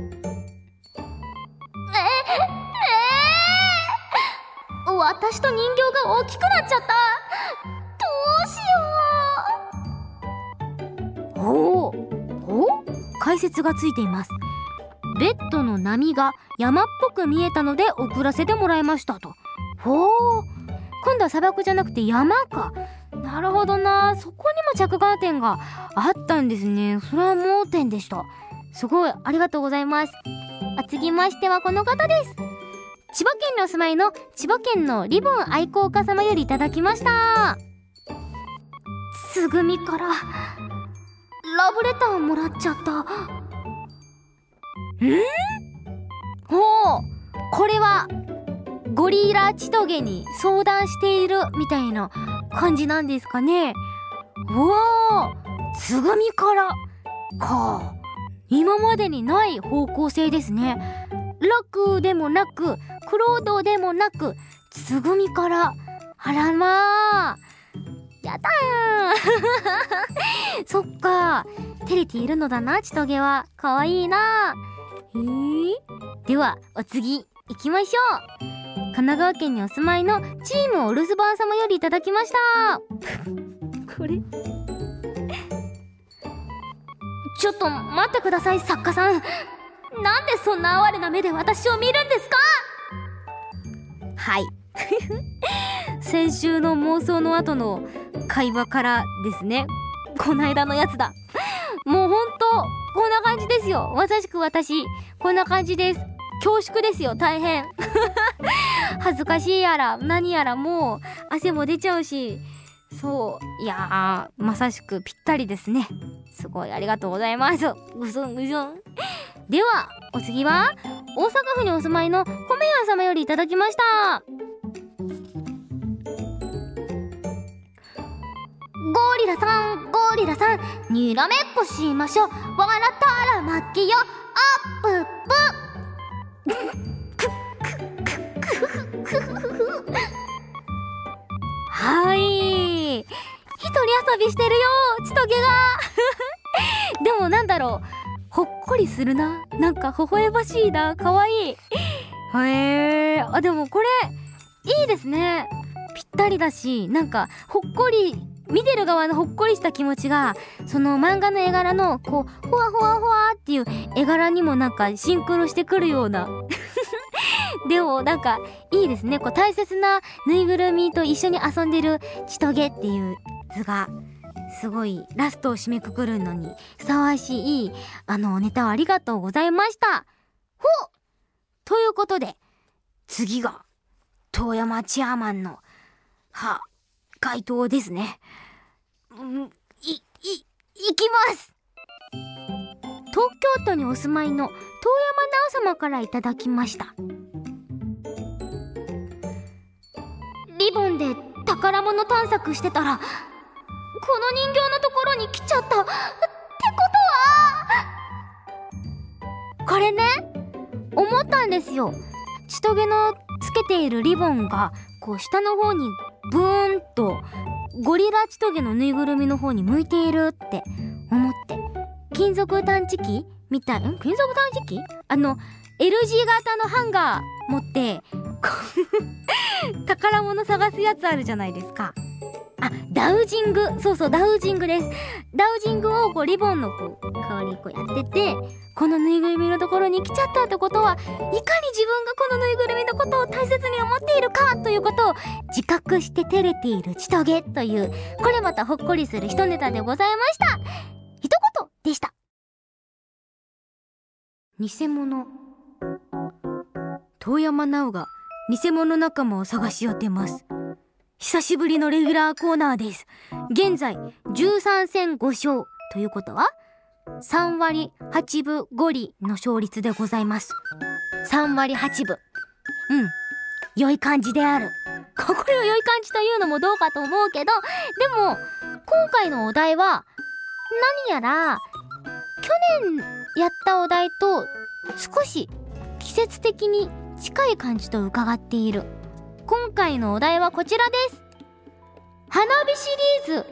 えー、私と人形が大きくなっちゃった。どうしよう。ほうほう、解説がついています。ベッドの波が山っぽく見えたので送らせてもらいましたと。ほう、今度は砂漠じゃなくて山か。なるほどな、そこにも着眼点があったんですね。それは盲点でした。すごい、ありがとうございます。あ、次ましてはこの方です。千葉県にお住まいの千葉県のリボン愛好家様よりいただきました。つぐみからラブレターをもらっちゃった。ん？ほう、これはゴリラ千棘に相談しているみたいな感じなんですかね。 うわー、つぐみからか。今までにない方向性ですね。楽でもなくクロードでもなくつぐみから。あらまあ、やだーそっか、照れているのだな、ちとげは。かわいいな。へー。ではお次行きましょう。神奈川県にお住まいのチームお留守番様よりいただきましたこれちょっと待ってください、作家さん。なんでそんな哀れな目で私を見るんですか？はい先週の妄想の後の会話からですね。こないだのやつだ。もうほんとこんな感じですよ。まさしく私こんな感じです。恐縮ですよ、大変恥ずかしいやら何やら、もう汗も出ちゃうし、そう、いやー、まさしくぴったりですね。すごいありがとうございます。ぐそんぐそん。ではお次は大阪府にお住まいの米屋様よりいただきました。ゴリラさん、ゴリラさん、にらめっこしましょう。笑ったら負けよ、アップップはい、一人遊びしてるよ、ちとげがでもなんだろう、ほっこりするな。なんか微笑ましいな、かわいい。へえ、あ、でもこれいいですね。ぴったりだし、なんかほっこり、見てる側のほっこりした気持ちがその漫画の絵柄のこうふわふわふわっていう絵柄にもなんかシンクロしてくるようなでもなんかいいですね。こう大切なぬいぐるみと一緒に遊んでるちとげっていう図がすごいラストを締めくくるのにふさわしいあのネタをありがとうございました。ほっということで次が遠山チェアマンのは回答ですね。うん、い、い、いきます。東京都にお住まいの遠山直様からいただきました。リボンで宝物探索してたらこの人形のところに来ちゃったってことは、これね、思ったんですよ。ちとげのつけているリボンがこう下の方にブーンとゴリラちとげのぬいぐるみの方に向いているって思って、金属探知機みたい、ん金属探知機あの エルジー 型のハンガー持って宝物探すやつあるじゃないですか。あ、ダウジング、そうそう、ダウジングです。ダウジングをこうリボンのこう代わりにこうやってて、このぬいぐるみのところに来ちゃったってことは、いかに自分がこのぬいぐるみのことを大切に思っているかということを自覚して照れているちとげという、これまたほっこりする一ネタでございました。一言でした。偽物。遠山奈緒が偽物仲間を探し当てます。久しぶりのレギュラーコーナーです。現在じゅうさんせんご勝ということはさんわりはちぶごりの勝率でございます。さんわりはちぶ、うん、良い感じである。これを良い感じというのもどうかと思うけど、でも今回のお題は何やら去年やったお題と少し季節的に近い感じと伺っている。今回のお題はこちらです。花火シリーズパー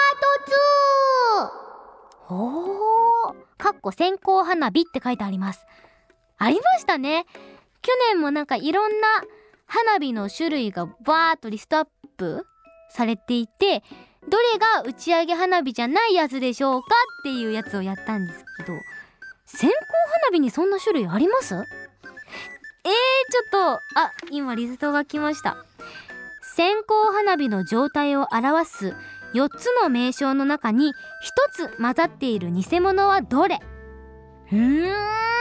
トツー。おー、かっこ線香花火って書いてあります。ありましたね。去年もなんかいろんな花火の種類がバーっとリストアップされていて、どれが打ち上げ花火じゃないやつでしょうかっていうやつをやったんですけど、線香花火にそんな種類あります？えー、ちょっと、あ、今リストが来ました。線香花火の状態を表すよっつの名称の中にひとつ混ざっている偽物はどれ？うーん、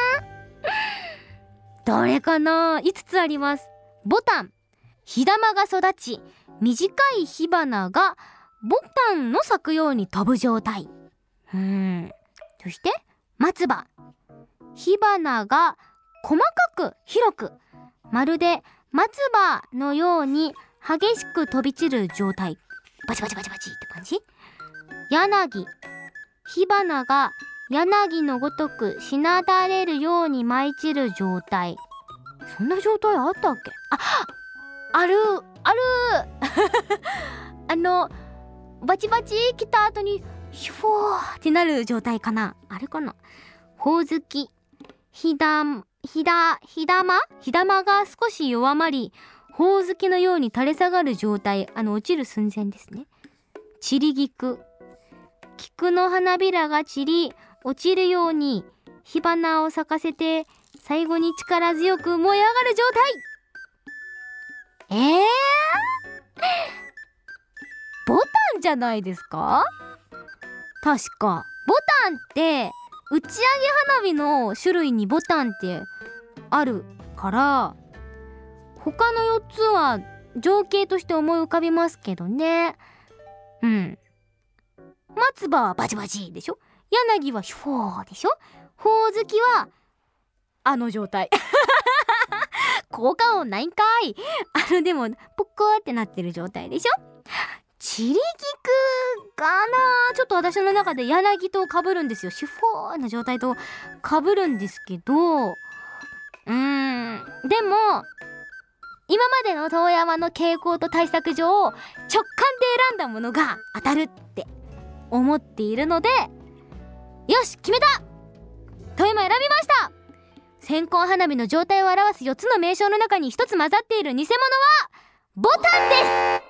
どれかな？いつつあります。ボタン、火玉が育ち短い火花がボタンの咲くように飛ぶ状態。うーん、そして松葉、火花が細かく広くまるで松葉のように激しく飛び散る状態。バチバチバチバチって感じ。 柳、火花が柳のごとくしなだれるように舞い散る状態。そんな状態あったっけ？あ、あるあるあのバチバチ来た後にヒュフォーってなる状態かな。あれかな。ほおずき、ひだひだひだまひだまが少し弱まり、ほおずきのように垂れ下がる状態。あの落ちる寸前ですね。散り菊、菊の花びらが散り落ちるように火花を咲かせて最後に力強く燃え上がる状態。えー、ボタンじゃないですか？確かボタンって打ち上げ花火の種類にボタンってあるから、他のよっつは情景として思い浮かびますけどね。うん。松葉はバチバチでしょ。柳はヒュフォーでしょ。ほおずきはあの状態効果音ないんかい。あのでもポッコーってなってる状態でしょ。散り菊がな、ちょっと私の中で柳と被るんですよ。シュフォーな状態と被るんですけど、うーんでも今までの遠山の傾向と対策上、直感で選んだものが当たるって思っているので、よし決めた、遠山選びました。線香花火の状態を表すよっつの名称の中にひとつ混ざっている偽物はボタンです。は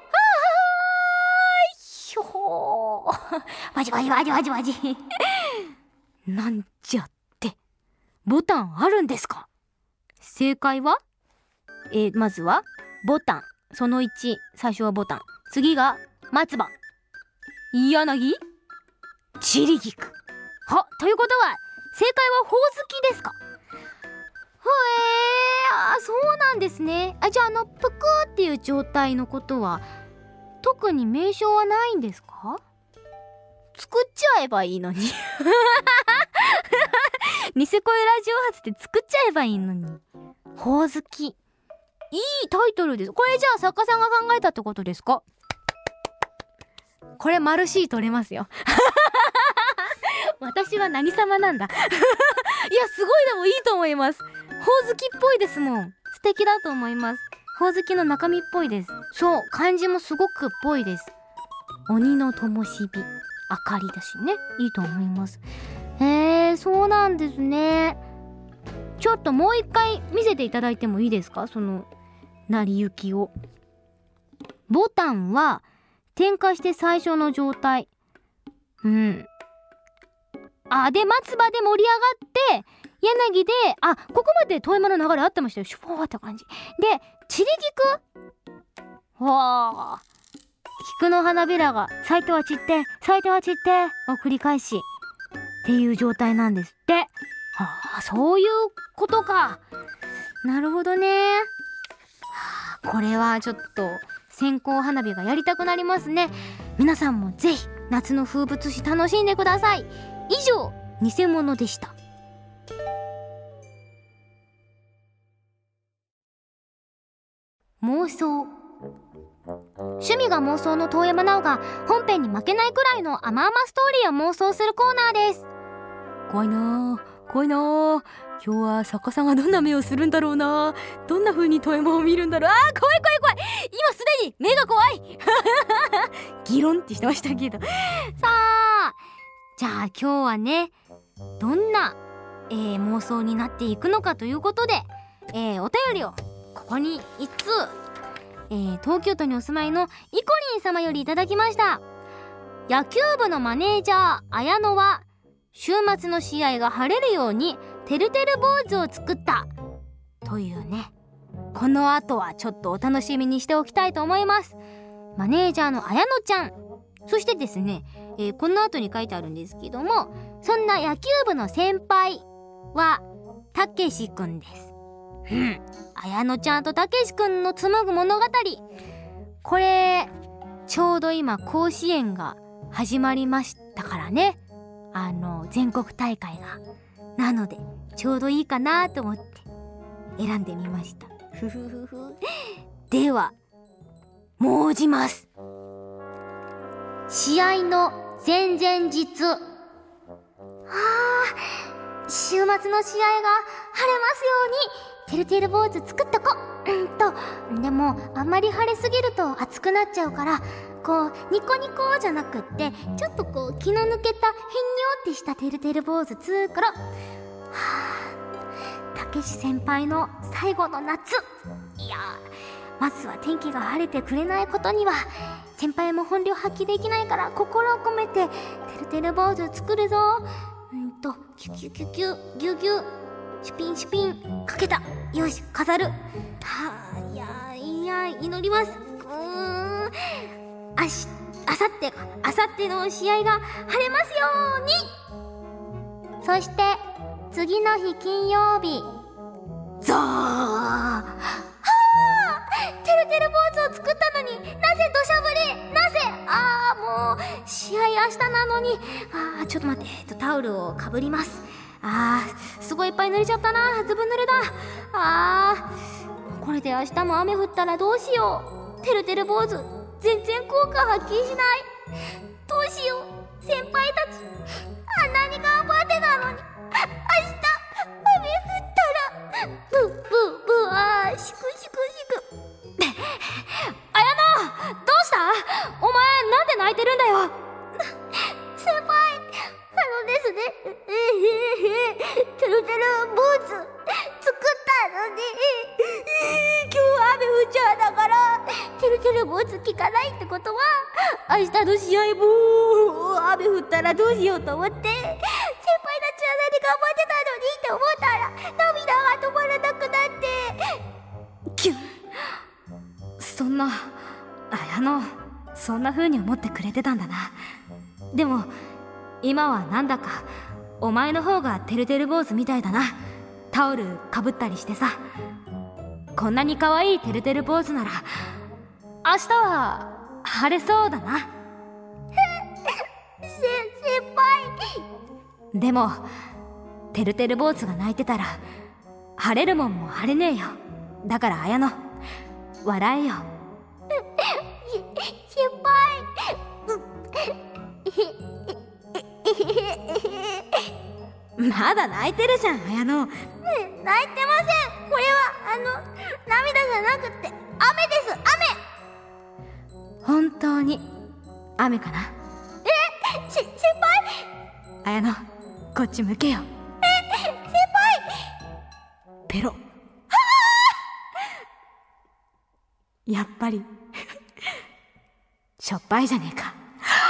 ーい、ひょほーバジバジバジバジバジなんじゃって、ボタンあるんですか？正解はえー、まずはボタン、そのいち、最初はボタン、次が松葉、柳、散り菊。は、ということは正解はほおずきですか？へえ、あ、そうなんですね。あ、じゃああのぷくーっていう状態のことは特に名称はないんですか？作っちゃえばいいのにニセ恋ラジオ発で作っちゃえばいいのに。ほおずき、いいタイトルです。これじゃあ作家さんが考えたってことですか？これマルシー取れますよ私は何様なんだいやすごい、でもいいと思います。ほおずきっぽいですもん。素敵だと思います。ほおずきの中身っぽいです。そう、漢字もすごくっぽいです。鬼の灯火、明かりだしね、いいと思います。へえ、そうなんですね。ちょっともう一回見せていただいてもいいですか？その成り行きを。ボタンは点火して最初の状態。うん。あ、で松葉で盛り上がって柳で、あ、ここまで遠山の流れ合ってましたよ。シュポーって感じで、散り菊、わあ、菊の花びらが咲いては散って咲いては散ってを繰り返しっていう状態なんですって。はあ、そういうことか。なるほどね。はあ、これはちょっと線香花火がやりたくなりますね。皆さんもぜひ夏の風物詩楽しんでください。以上、偽物でした。妄想。趣味が妄想の遠山奈緒が本編に負けないくらいの甘々ストーリーを妄想するコーナーです。怖いなー怖いなー。今日は作家さんがどんな目をするんだろうな。どんな風に遠山を見るんだろう。あー、怖い怖い怖い。今すでに目が怖いギロンってしてましたけどさあ、じゃあ今日はね、どんな、えー、妄想になっていくのかということで、えー、お便りをここにいっつう、えー、東京都にお住まいのイコリン様よりいただきました。野球部のマネージャー綾乃は週末の試合が晴れるようにてるてる坊主を作ったというね。この後はちょっとお楽しみにしておきたいと思います。マネージャーの綾乃ちゃん、そしてですね、えー、この後に書いてあるんですけども、そんな野球部の先輩はたけしくんです。うん、綾乃ちゃんとたけしくんの紡ぐ物語、これちょうど今甲子園が始まりましたからね。あの全国大会が。なのでちょうどいいかなと思って選んでみました。ふふふふ。では申します。試合の前々日。はあ、週末の試合が晴れますようにてるてる坊主作っとこうんと。でもあんまり晴れすぎると暑くなっちゃうから、こうニコニコじゃなくってちょっとこう気の抜けたへんにょってしたてるてる坊主作ろ。はあ、たけし先輩の最後の夏。いやまずは天気が晴れてくれないことには先輩も本領発揮できないから、心を込めててるてる坊主作るぞ。うんとキュキュキュキュギュギュシュピンシュピンかけた。よし飾る。はあ、いやいや祈ります。うーん、あしあさってかあさっての試合が晴れますように。そして次の日金曜日。ザーはあ、てるてる坊主を作ったのになぜ土砂降り、なぜ。ああもう試合明日なのに。ああちょっと待って、えっとタオルをかぶります。あーすごいいっぱい濡れちゃったな。ずぶ濡れだ。あーこれで明日も雨降ったらどうしよう。てるてる坊主全然効果発揮しない。どうしよう。先輩たちあんなに頑張ってたのに明日雨降ったらブーブーブー。あーしくしくしく。あやな、どうした？お前なんで泣いてるんだよ。先輩、あのですね、てるてる坊主作ったのに今日雨降っちゃうだから、てるてる坊主効かないってことは明日の試合も雨降ったらどうしようと思って、先輩たちは何頑張ってたのにって思ったら涙が止まらなくなってキュン。そんな、あやのそんな風に思ってくれてたんだな。でも今はなんだかお前の方がてるてる坊主みたいだな。タオルかぶったりしてさ。こんなに可愛いてるてる坊主なら明日は晴れそうだな。せ先輩。でもてるてる坊主が泣いてたら晴れるもんも晴れねえよ。だから綾乃笑えよ。先輩。まだ泣いてるじゃん綾乃。泣いてません。これはあの涙じゃなくて雨です。雨。本当に雨かな。えし先輩。綾乃こっち向けよ。え先輩。ペロ。やっぱりしょっぱいじゃねえか。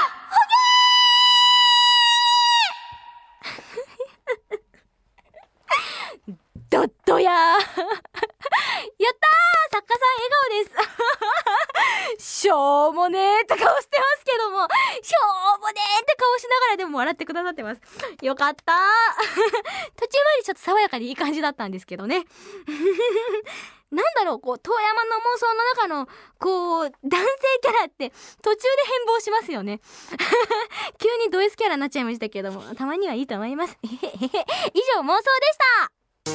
ドッドやーやったー、作家さん笑顔ですしょうもねーって顔してますけども、しょうもねーって顔しながらでも笑ってくださってます。よかったー途中までちょっと爽やかでいい感じだったんですけどねなんだろう、こう遠山の妄想の中のこう男性キャラって途中で変貌しますよね急にド S キャラになっちゃいましたけども、たまにはいいと思います以上妄想でした。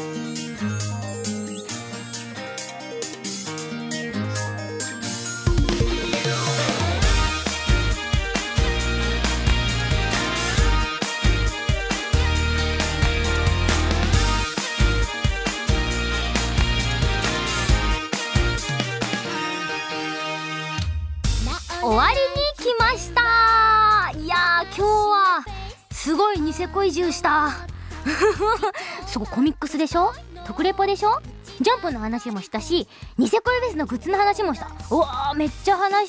終わりに来ました。いやー今日はすごいニセ恋中したすごいコミックスでしょ、特レポでしょ、ジャンプの話もしたし、ニセ恋フェスのグッズの話もした。うわーめっちゃ話した。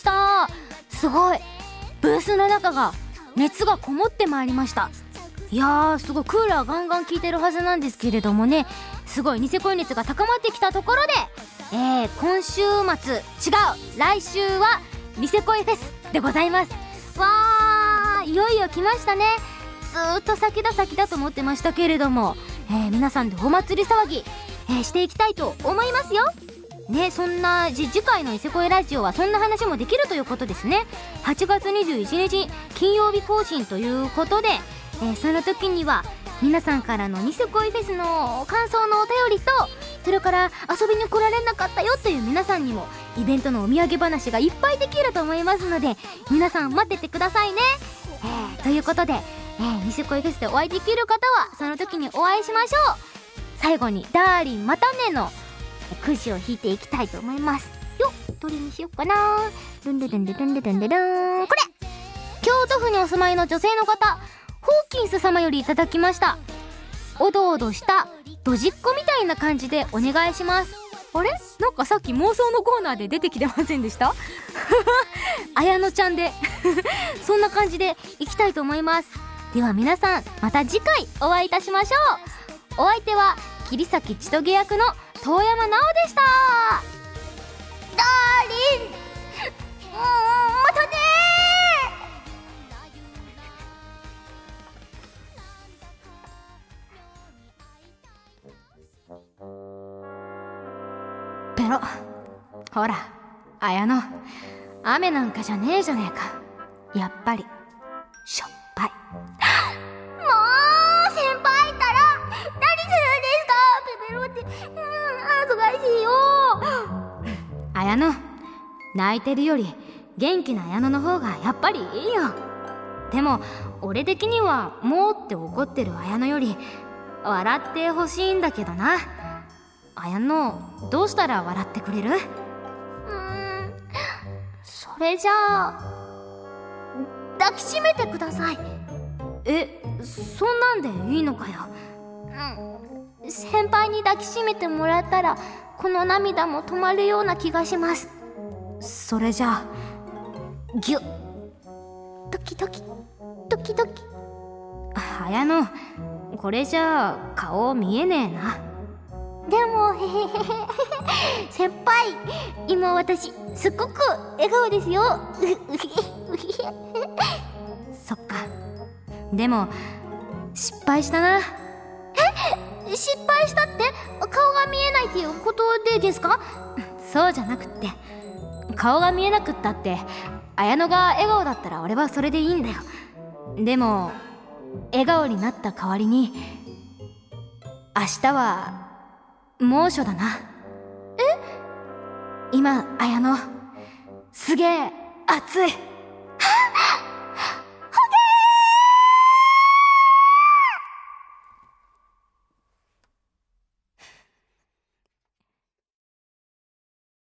すごいブースの中が熱がこもってまいりました。いやーすごいクーラーガンガン効いてるはずなんですけれどもね、すごいニセ恋熱が高まってきたところで、えー、今週末違う来週はニセ恋フェスでございます。わーいよいよ来ましたね。ずーっと先だ先だと思ってましたけれども、えー、皆さんでお祭り騒ぎ、えー、していきたいと思いますよね。そんなじ次回のニセ恋ラジオはそんな話もできるということですね。はちがつにじゅういちにち金曜日更新ということで、えー、その時には皆さんからのニセ恋フェスの感想のお便りと、それから遊びに来られなかったよという皆さんにもイベントのお土産話がいっぱいできると思いますので、皆さん待っててくださいね。えー、 いうことで、えー、ニセ恋フェスでお会いできる方はその時にお会いしましょう。最後にダーリンまたねのくじを引いていきたいと思いますよ。どれにしようかな。ルンルルンルルンルルンルルン、これ京都府にお住まいの女性の方、ホーキンス様よりいただきました。おどおどしたドジっ子みたいな感じでお願いします。あれ、なんかさっき妄想のコーナーで出てきてませんでした綾乃ちゃんでそんな感じでいきたいと思います。では皆さん、また次回お会いいたしましょう。お相手は桐崎千棘役の遠山奈緒でした。ダーリン、うーん、またねー。ペロ、ほら綾乃、雨なんかじゃねえじゃねえか。やっぱりしょっぱい。もう先輩ったら何するんですか、ペペロって。うん、恥ずかしいよ。綾乃、泣いてるより元気な綾乃の方がやっぱりいいよ。でも俺的にはもうって怒ってる綾乃より笑ってほしいんだけどな。綾乃、どうしたら笑ってくれる？うーん、それじゃあ抱きしめてください。え、そんなんでいいのかよ。うん、先輩に抱きしめてもらったらこの涙も止まるような気がします。それじゃあギュッ、ドキドキドキドキ。綾乃、これじゃあ顔見えねえな。でもへへへへ先輩、今私すっごく笑顔ですよそっか、でも失敗したな。え、失敗したって顔が見えないっていうことでですか？そうじゃなくって、顔が見えなくったって綾乃が笑顔だったら俺はそれでいいんだよ。でも笑顔になった代わりに明日は猛暑だな。え？今綾乃すげえ暑い。